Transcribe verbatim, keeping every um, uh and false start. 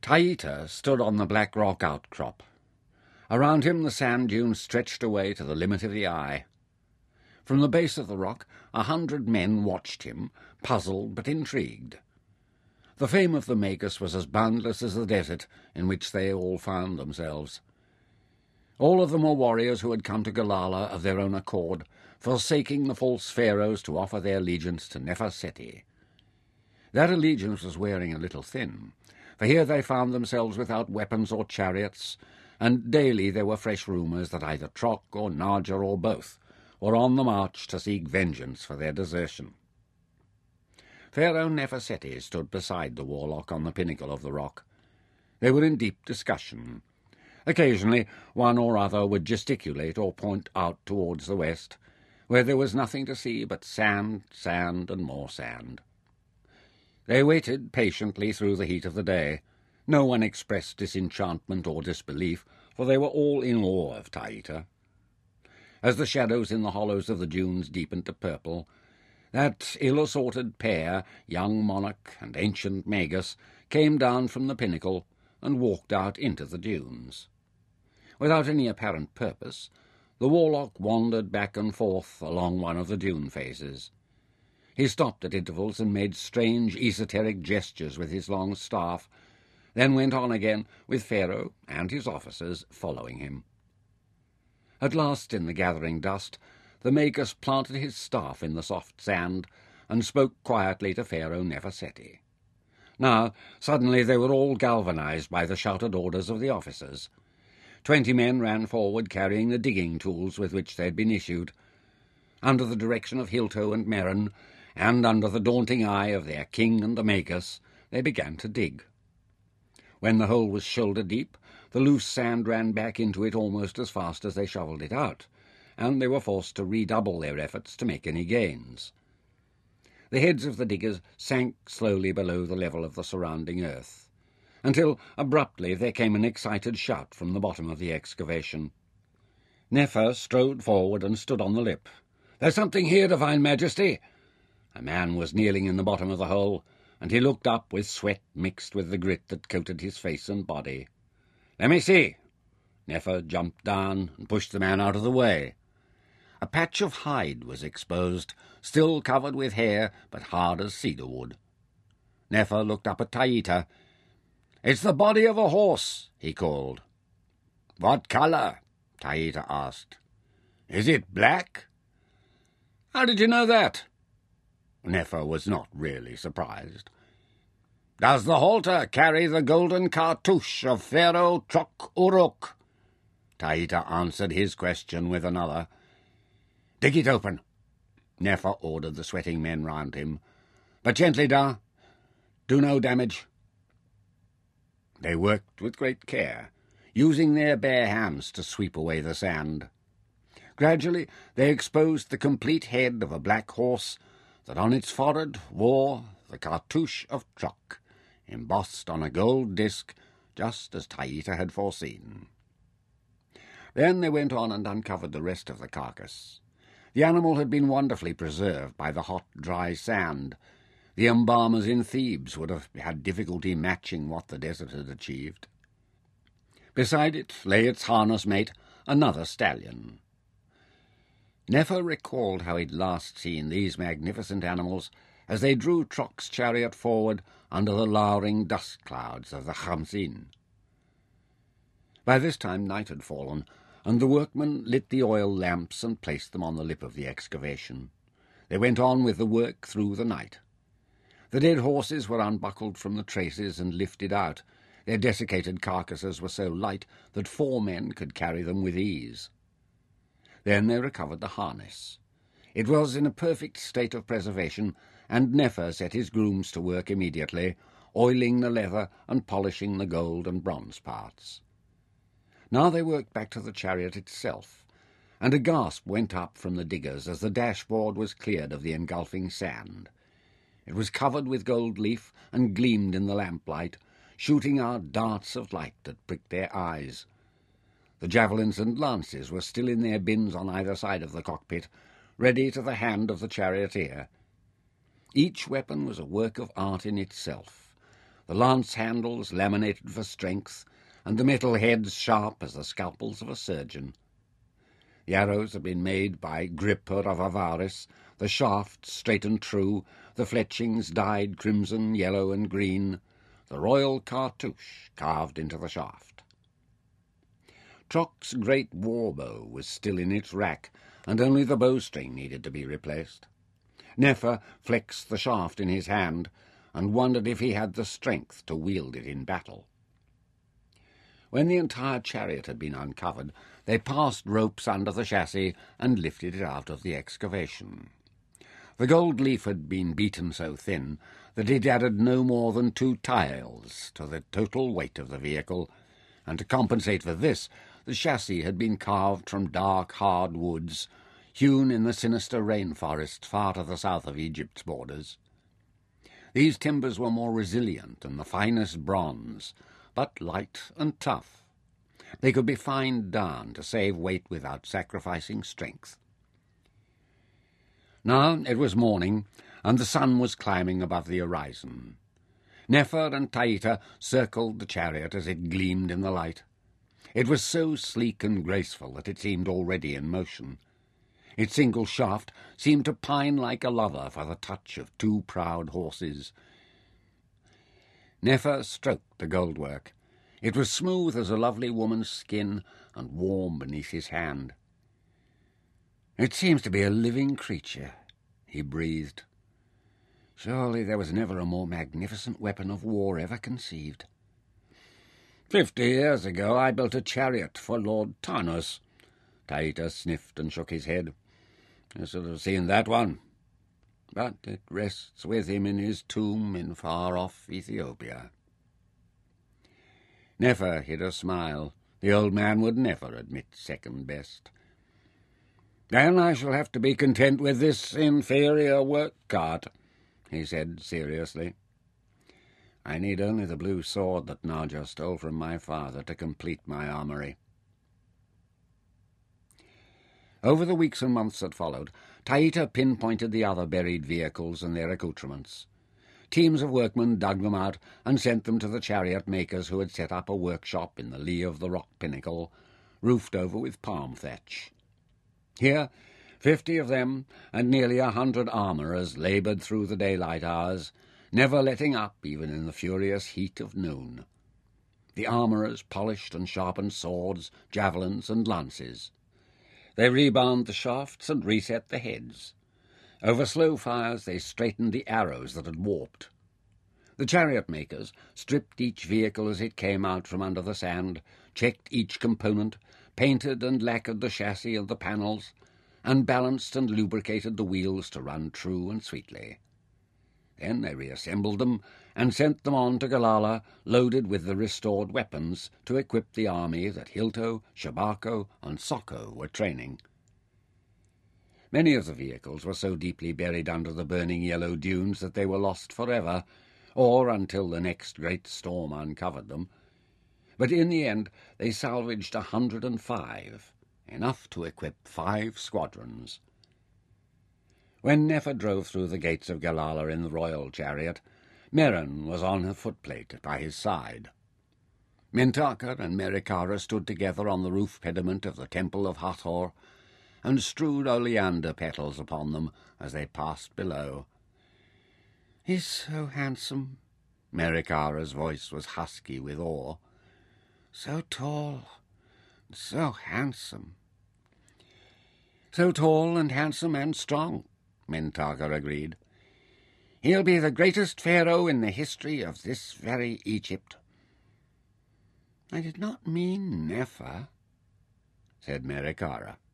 Taita stood on the black rock outcrop. Around him the sand dunes stretched away to the limit of the eye. From the base of the rock a hundred men watched him, puzzled but intrigued. The fame of the Magus was as boundless as the desert in which they all found themselves. All of them were warriors who had come to Galala of their own accord, forsaking the false pharaohs to offer their allegiance to Neferseti. That allegiance was wearing a little thin, for here they found themselves without weapons or chariots, and daily there were fresh rumours that either Troc or Narja or both were on the march to seek vengeance for their desertion. Pharaoh Neferseti stood beside the warlock on the pinnacle of the rock. They were in deep discussion. Occasionally one or other would gesticulate or point out towards the west, where there was nothing to see but sand, sand, and more sand. They waited patiently through the heat of the day. No one expressed disenchantment or disbelief, for they were all in awe of Taita. As the shadows in the hollows of the dunes deepened to purple, that ill-assorted pair, young monarch and ancient Magus, came down from the pinnacle and walked out into the dunes. Without any apparent purpose, the warlock wandered back and forth along one of the dune faces. He stopped at intervals and made strange esoteric gestures with his long staff, then went on again, with Pharaoh and his officers following him. At last, in the gathering dust, the Magus planted his staff in the soft sand and spoke quietly to Pharaoh Neferseti. Now, suddenly they were all galvanized by the shouted orders of the officers. Twenty men ran forward carrying the digging tools with which they had been issued. Under the direction of Hilto and Merrin, and under the daunting eye of their king and the Magus, they began to dig. When the hole was shoulder-deep, the loose sand ran back into it almost as fast as they shovelled it out, and they were forced to redouble their efforts to make any gains. The heads of the diggers sank slowly below the level of the surrounding earth, until abruptly there came an excited shout from the bottom of the excavation. Nefer strode forward and stood on the lip. "There's something here, Divine Majesty!" A man was kneeling in the bottom of the hole, and he looked up with sweat mixed with the grit that coated his face and body. "Let me see." Nefer jumped down and pushed the man out of the way. A patch of hide was exposed, still covered with hair, but hard as cedar wood. Nefer looked up at Taita. "It's the body of a horse," he called. "What colour?" Taita asked. "Is it black?" "How did you know that?" Nefer was not really surprised. "Does the halter carry the golden cartouche of Pharaoh Troc Uruk?" Taita answered his question with another. "Dig it open," Nefer ordered the sweating men round him. "But gently, Da. Do no damage." They worked with great care, using their bare hands to sweep away the sand. Gradually they exposed the complete head of a black horse that on its forehead wore the cartouche of Troc, embossed on a gold disc, just as Taita had foreseen. Then they went on and uncovered the rest of the carcass. The animal had been wonderfully preserved by the hot, dry sand. The embalmers in Thebes would have had difficulty matching what the desert had achieved. Beside it lay its harness mate, another stallion. Nefer recalled how he'd last seen these magnificent animals as they drew Troc's chariot forward under the lowering dust clouds of the Khamsin. By this time night had fallen, and the workmen lit the oil lamps and placed them on the lip of the excavation. They went on with the work through the night. The dead horses were unbuckled from the traces and lifted out. Their desiccated carcasses were so light that four men could carry them with ease. Then they recovered the harness. It was in a perfect state of preservation, and Nefer set his grooms to work immediately, oiling the leather and polishing the gold and bronze parts. Now they worked back to the chariot itself, and a gasp went up from the diggers as the dashboard was cleared of the engulfing sand. It was covered with gold leaf and gleamed in the lamplight, shooting out darts of light that pricked their eyes. The javelins and lances were still in their bins on either side of the cockpit, ready to the hand of the charioteer. Each weapon was a work of art in itself. the lance handles laminated for strength, and the metal heads sharp as the scalpels of a surgeon. The arrows had been made by Gripper of Avaris, the shafts straight and true, the fletchings dyed crimson, yellow, and green, the royal cartouche carved into the shaft. Trock's great warbow was still in its rack, and only the bowstring needed to be replaced. Nefer flexed the shaft in his hand, and wondered if he had the strength to wield it in battle. When the entire chariot had been uncovered, they passed ropes under the chassis and lifted it out of the excavation. The gold leaf had been beaten so thin that it added no more than two tiles to the total weight of the vehicle, and to compensate for this, the chassis had been carved from dark, hard woods, hewn in the sinister rainforests far to the south of Egypt's borders. These timbers were more resilient than the finest bronze, but light and tough. They could be fined down to save weight without sacrificing strength. Now it was morning, and the sun was climbing above the horizon. Nefer and Taita circled the chariot as it gleamed in the light. It was so sleek and graceful that it seemed already in motion. Its single shaft seemed to pine like a lover for the touch of two proud horses. Nefer stroked the goldwork. It was smooth as a lovely woman's skin and warm beneath his hand. "It seems to be a living creature," he breathed. "Surely there was never a more magnificent weapon of war ever conceived." Fifty years ago I built a chariot for Lord Tarnus." Taita sniffed and shook his head. "I should have seen that one. But it rests with him in his tomb in far-off Ethiopia." Nefer hid a smile. The old man would never admit second best. "Then I shall have to be content with this inferior work cart," he said seriously. "I need only the blue sword that Naja stole from my father to complete my armory." Over the weeks and months that followed, Taita pinpointed the other buried vehicles and their accoutrements. Teams of workmen dug them out and sent them to the chariot makers who had set up a workshop in the lee of the rock pinnacle, roofed over with palm thatch. Here, fifty of them and nearly a hundred armourers laboured through the daylight hours, never letting up even in the furious heat of noon. The armourers polished and sharpened swords, javelins, and lances. They rebound the shafts and reset the heads. Over slow fires they straightened the arrows that had warped. The chariot makers stripped each vehicle as it came out from under the sand, checked each component, painted and lacquered the chassis and the panels, and balanced and lubricated the wheels to run true and sweetly. Then they reassembled them and sent them on to Galala, loaded with the restored weapons, to equip the army that Hilto, Shabako, and Soko were training. Many of the vehicles were so deeply buried under the burning yellow dunes that they were lost forever, or until the next great storm uncovered them. But in the end they salvaged a hundred and five, enough to equip five squadrons. When Nefer drove through the gates of Galala in the royal chariot, Meren was on her footplate by his side. Mentaka and Merikara stood together on the roof pediment of the temple of Hathor, and strewed oleander petals upon them as they passed below. "He's so handsome." Merikara's voice was husky with awe. "So tall, so handsome." "So tall and handsome and strong," Mentaka agreed. "He'll be the greatest pharaoh in the history of this very Egypt." "I did not mean Nefer," said Merikara.